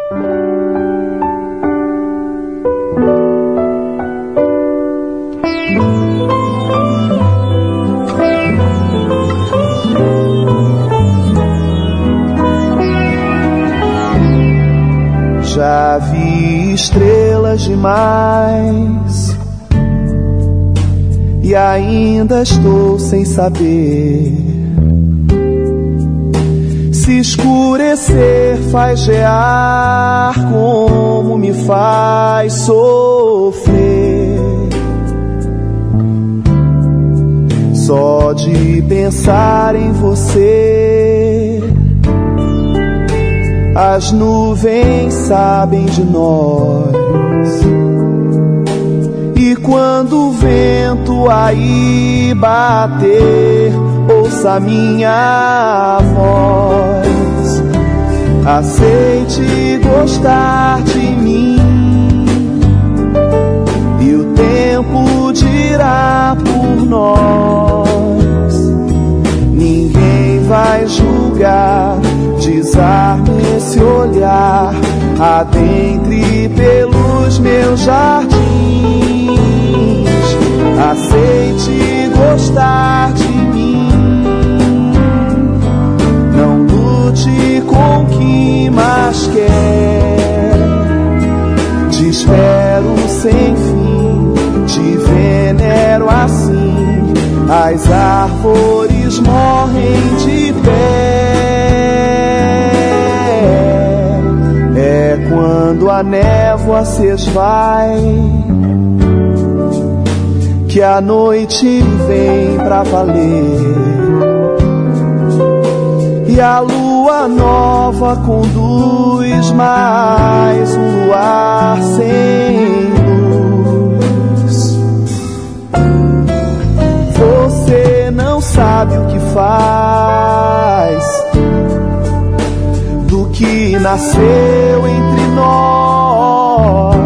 Já vi estrelas demais e ainda estou sem saber se escurecer faz gear como me faz sofrer. Só de pensar em você as nuvens sabem de nós, e quando o vento aí bater, ouça minha voz. Aceite gostar de mim, e o tempo dirá por nós. Ninguém vai julgar, desarme esse olhar, adentre pelos meus jardins. Aceite gostar de mim, não lute com o que mais quer. Te espero sem fim, te venero assim, as árvores morrem de pé. É quando a névoa se esvai que a noite vem pra valer, e a lua nova conduz mais um luar sem luz. Você não sabe o que faz do que nasceu entre nós.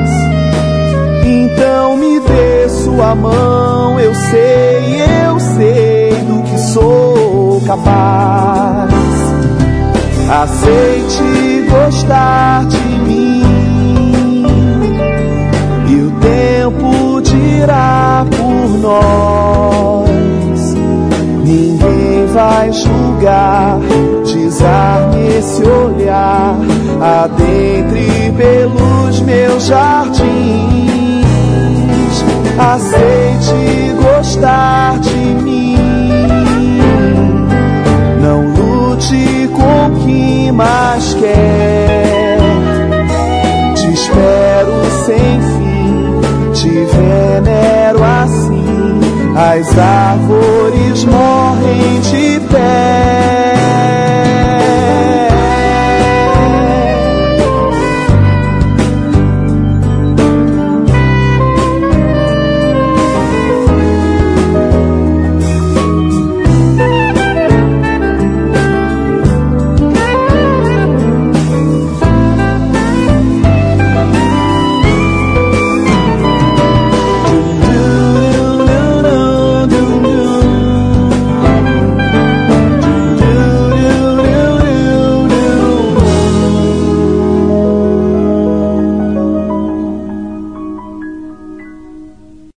Então me dê sua mão, eu sei do que sou capaz. Aceite gostar de mim, e o tempo dirá por nós. Ninguém vai julgar, desarme esse olhar, adentre pelos meus jardins. Aceite gostar de mim, não lute com o que mais quer. Te espero sem fim, te venero assim, as árvores morrem de pé.